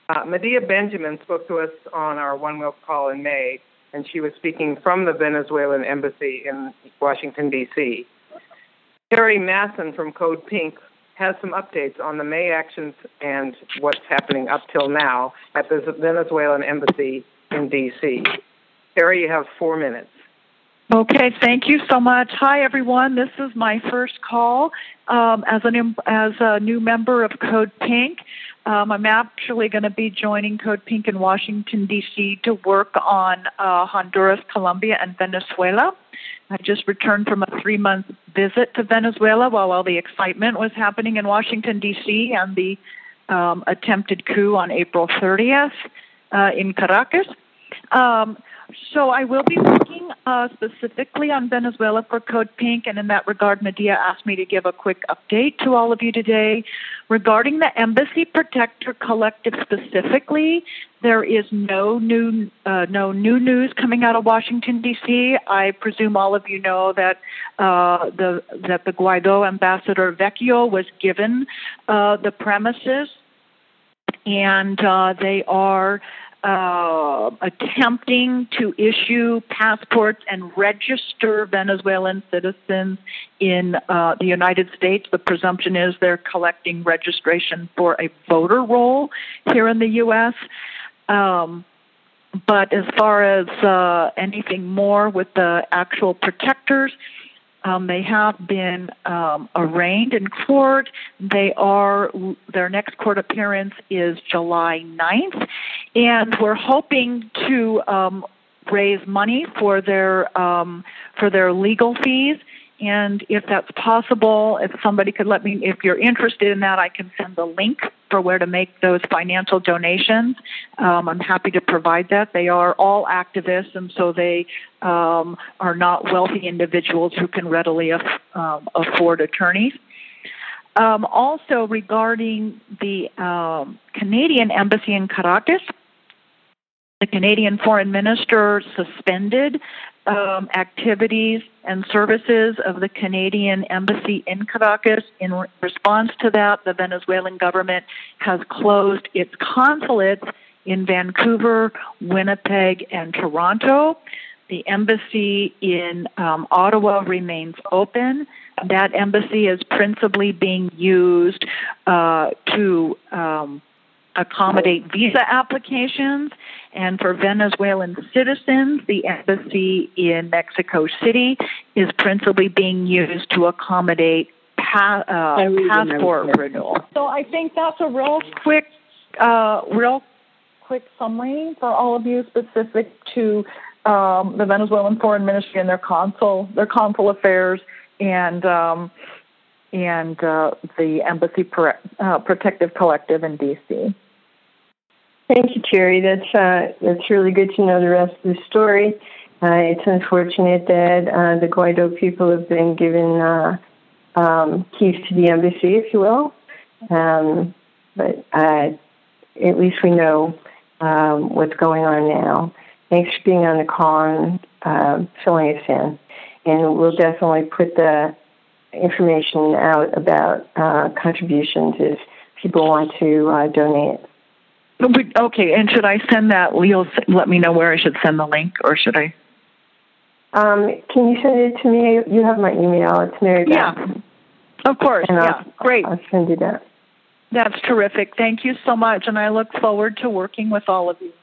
Medea Benjamin spoke to us on our One World call in May, and she was speaking from the Venezuelan embassy in Washington, D.C. Terry Masson from Code Pink has some updates on the May actions and what's happening up till now at the Venezuelan embassy in D.C. Terry, you have 4 minutes. Okay, thank you so much. Hi, everyone. This is my first call as a new member of Code Pink. I'm actually going to be joining Code Pink in Washington, D.C. to work on Honduras, Colombia, and Venezuela. I just returned from a 3-month visit to Venezuela while all the excitement was happening in Washington, D.C. and the attempted coup on April 30th in Caracas. So I will be working specifically on Venezuela for Code Pink, and in that regard, Medea asked me to give a quick update to all of you today. Regarding the Embassy Protector Collective specifically, there is no new news coming out of Washington, D.C. I presume all of you know that the Guaido ambassador Vecchio was given the premises, and they are attempting to issue passports and register Venezuelan citizens in the United States. The presumption is they're collecting registration for a voter roll here in the U.S. But as far as anything more with the actual protectors, they have been arraigned in court. Their next court appearance is July 9th, and we're hoping to raise money for their legal fees. And if that's possible, if somebody could let me, if you're interested in that, I can send the link for where to make those financial donations. I'm happy to provide that. They are all activists, and so they are not wealthy individuals who can readily afford attorneys. Also, regarding the Canadian embassy in Caracas, the Canadian foreign minister suspended activities and services of the Canadian embassy in Caracas. In response to that, the Venezuelan government has closed its consulates in Vancouver, Winnipeg, and Toronto. The embassy in Ottawa remains open. That embassy is principally being used to accommodate visa applications, and for Venezuelan citizens, the embassy in Mexico City is principally being used to accommodate passport renewal. So I think that's a real quick summary for all of you, specific to the Venezuelan Foreign Ministry and their consul affairs, and the Embassy Protective Collective in D.C. Thank you, Terry. That's really good to know the rest of the story. It's unfortunate that the Guaido people have been given keys to the embassy, if you will. But at least we know what's going on now. Thanks for being on the call and filling us in. And we'll definitely put the information out about contributions if people want to donate. Okay, and should I send that? You'll let me know where I should send the link, or should I? Can you send it to me? You have my email. It's Mary Beth. Yeah, of course. And Great. I'll send you that. That's terrific. Thank you so much, and I look forward to working with all of you.